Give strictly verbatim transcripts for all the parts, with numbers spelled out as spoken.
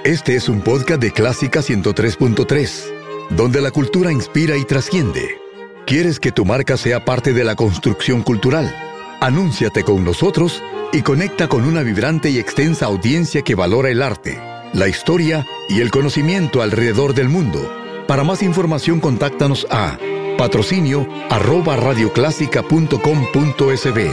Este es un podcast de Clásica ciento tres punto tres, donde la cultura inspira y trasciende. ¿Quieres que tu marca sea parte de la construcción cultural? Anúnciate con nosotros y conecta con una vibrante y extensa audiencia que valora el arte, la historia y el conocimiento alrededor del mundo. Para más información, contáctanos a patrocinio arroba radioclásica punto com punto es be.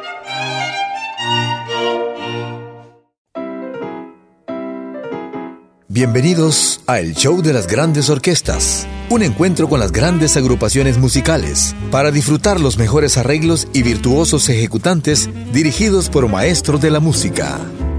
Bienvenidos a El Show de las Grandes Orquestas, un encuentro con las grandes agrupaciones musicales para disfrutar los mejores arreglos y virtuosos ejecutantes dirigidos por maestros de la música.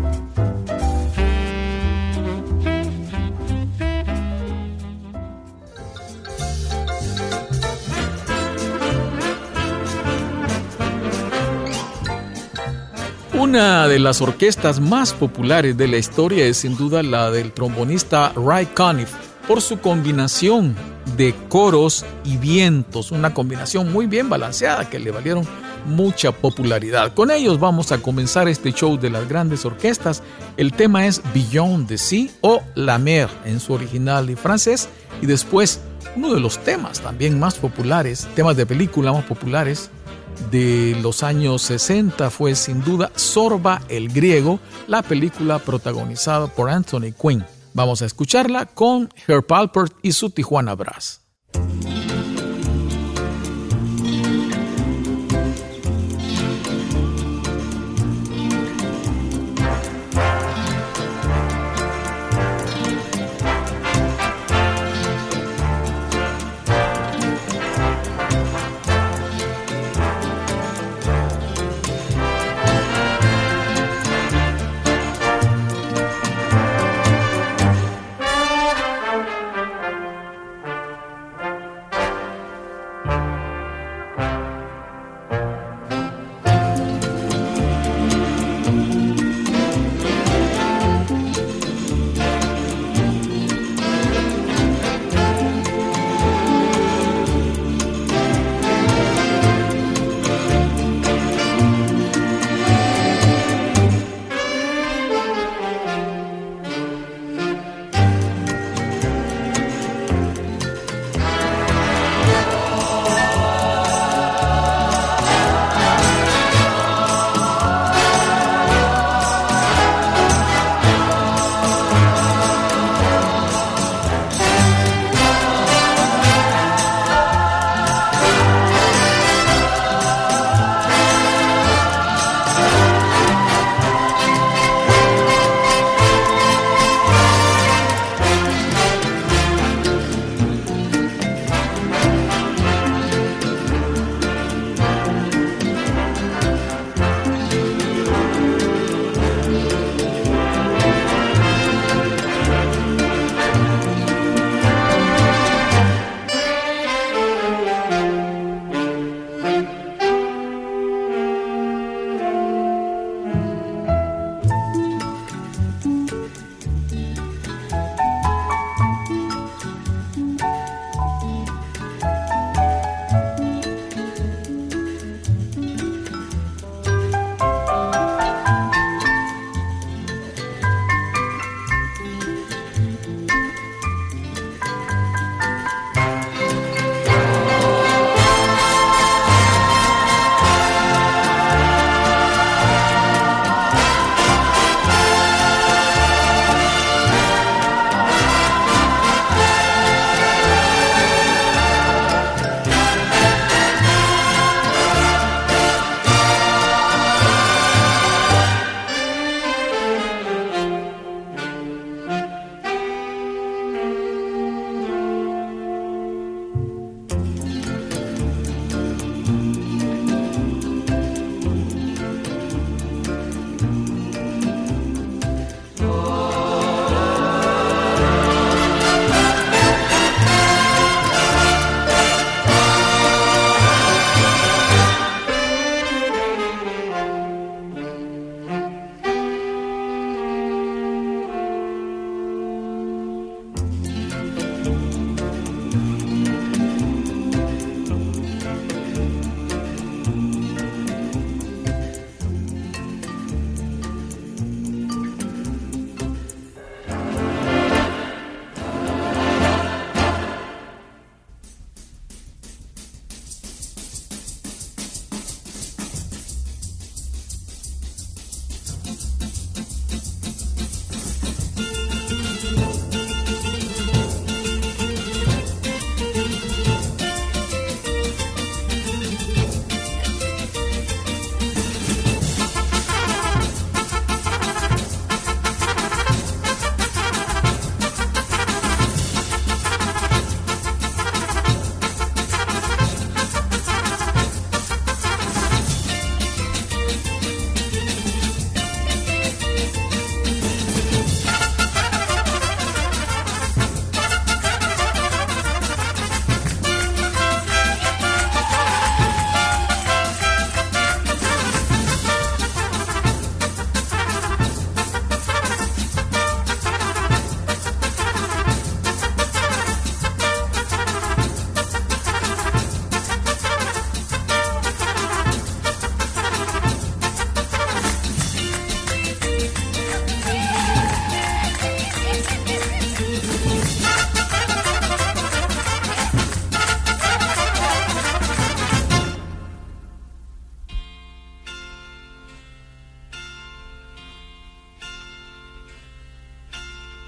Una de las orquestas más populares de la historia es sin duda la del trombonista Ray Conniff, por su combinación de coros y vientos, una combinación muy bien balanceada que le valieron mucha popularidad. Con ellos vamos a comenzar este show de las grandes orquestas. El tema es Beyond the Sea o La Mer en su original en francés, y después uno de los temas también más populares, temas de película más populares de los años sesenta fue sin duda Zorba el Griego, la película protagonizada por Anthony Quinn. Vamos a escucharla con Herb Alpert y su Tijuana Brass.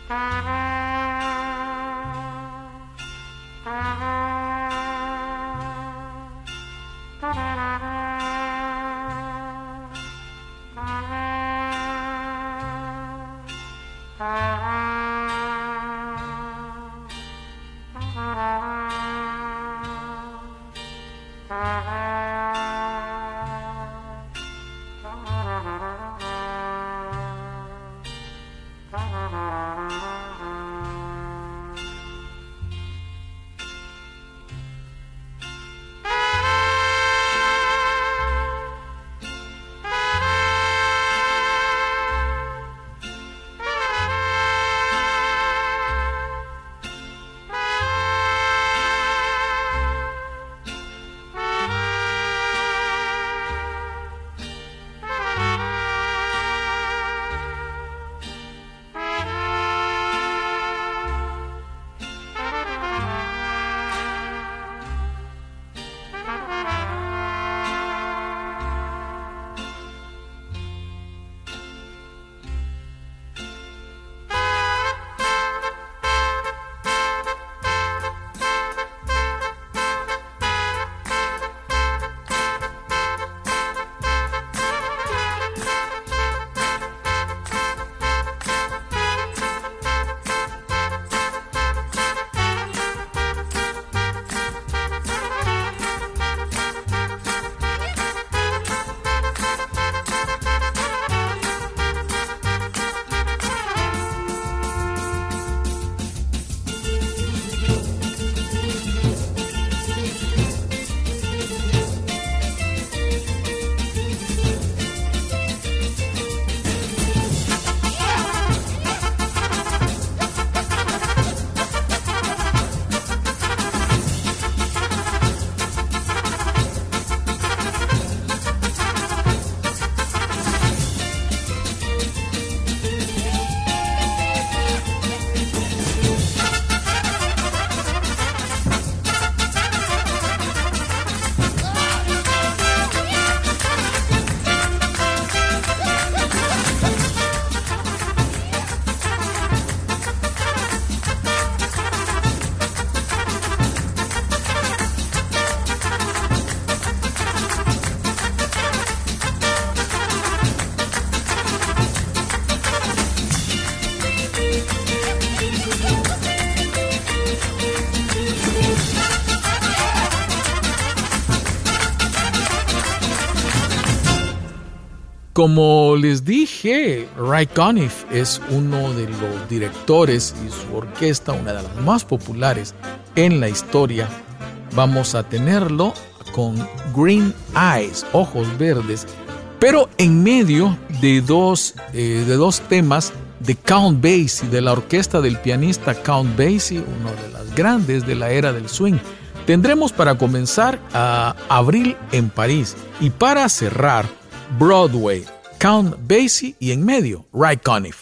Como les dije, Ray Conniff es uno de los directores y su orquesta, una de las más populares en la historia. Vamos a tenerlo con Green Eyes, Ojos Verdes, pero en medio de dos, eh, de dos temas de Count Basie, de la orquesta del pianista Count Basie, uno de las grandes de la era del swing. Tendremos para comenzar a Abril en París y para cerrar Broadway, Count Basie y en medio Ray Conniff.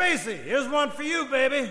Stacy, here's one for you, baby.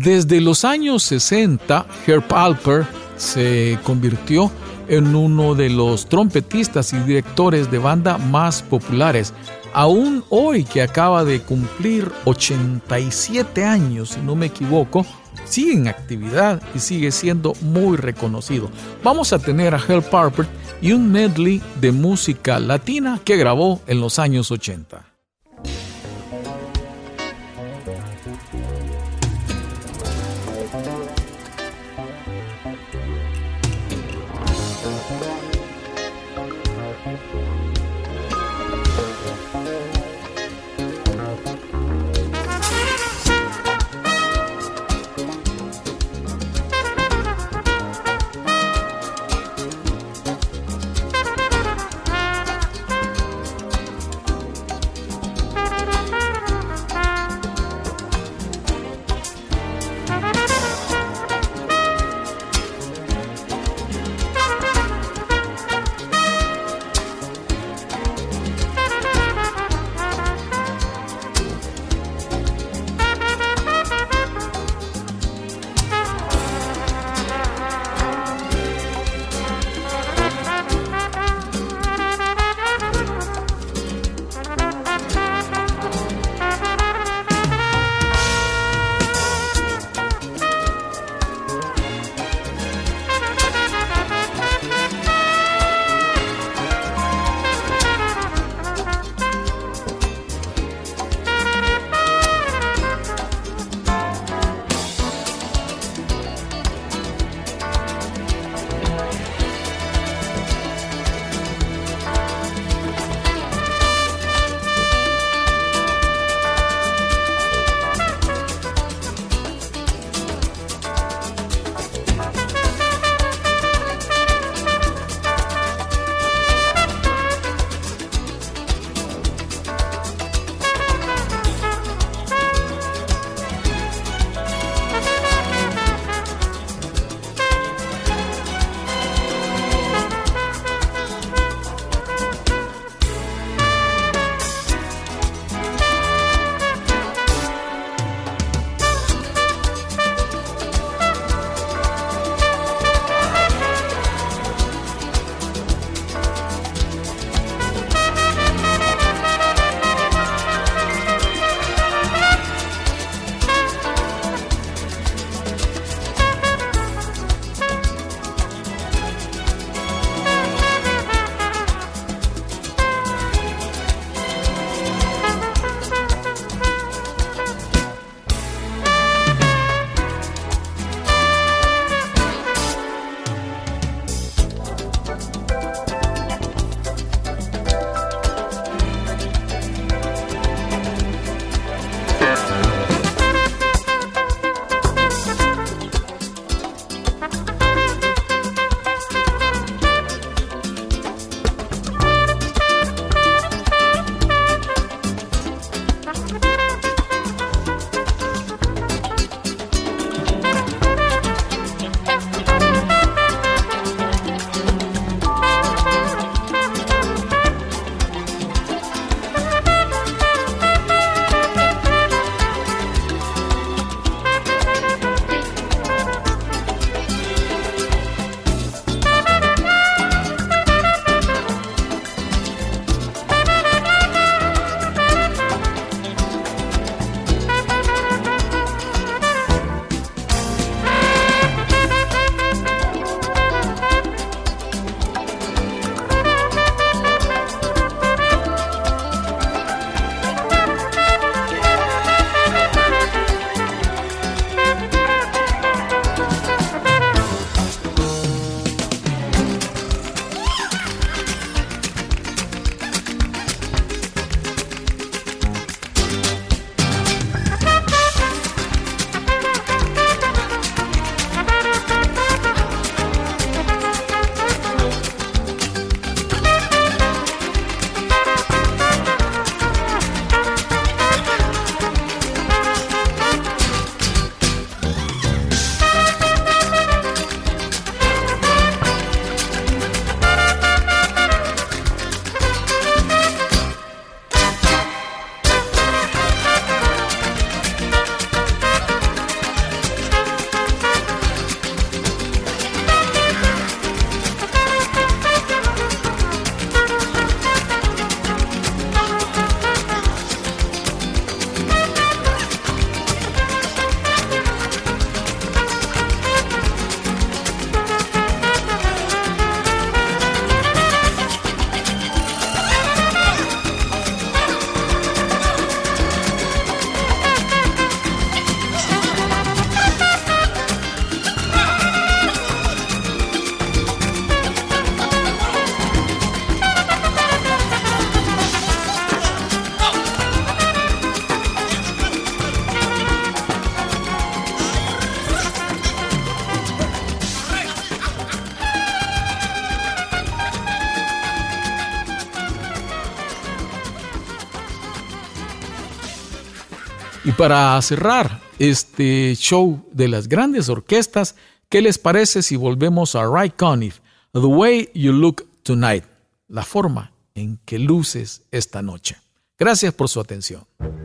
Desde los años sesenta, Herb Alpert se convirtió en uno de los trompetistas y directores de banda más populares. Aún hoy, que acaba de cumplir ochenta y siete años, si no me equivoco, sigue en actividad y sigue siendo muy reconocido. Vamos a tener a Herb Alpert y un medley de música latina que grabó en los años ochenta. Y para cerrar este show de las grandes orquestas, ¿qué les parece si volvemos a Ray Conniff? The Way You Look Tonight, la forma en que luces esta noche. Gracias por su atención.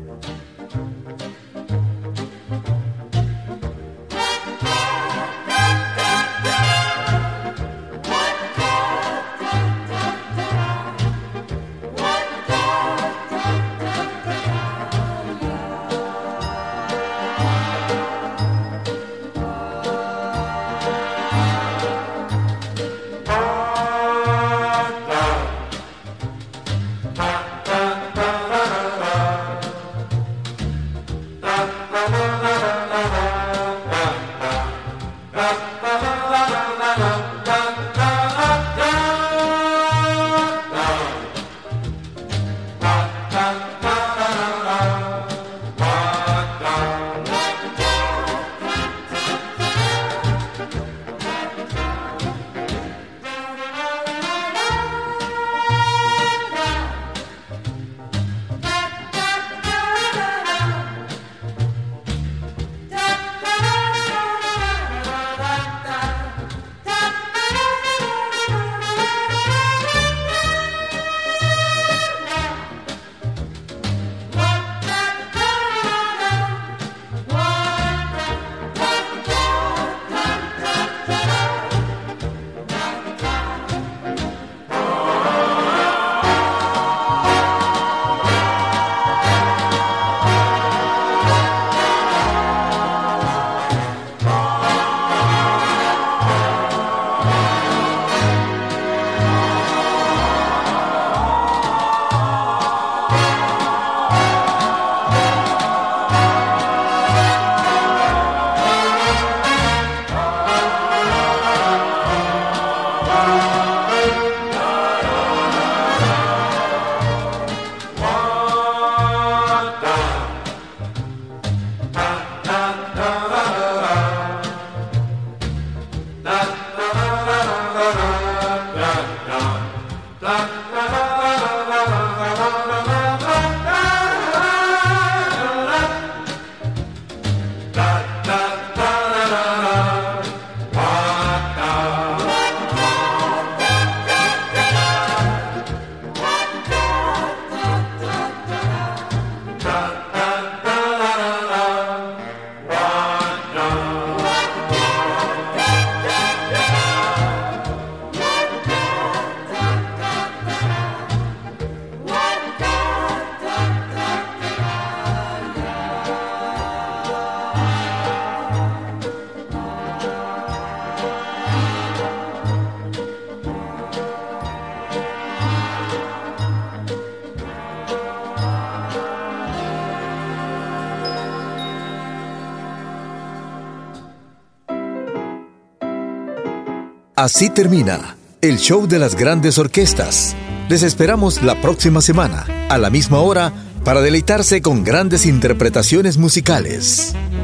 Así termina el show de las grandes orquestas. Les esperamos la próxima semana, a la misma hora, para deleitarse con grandes interpretaciones musicales.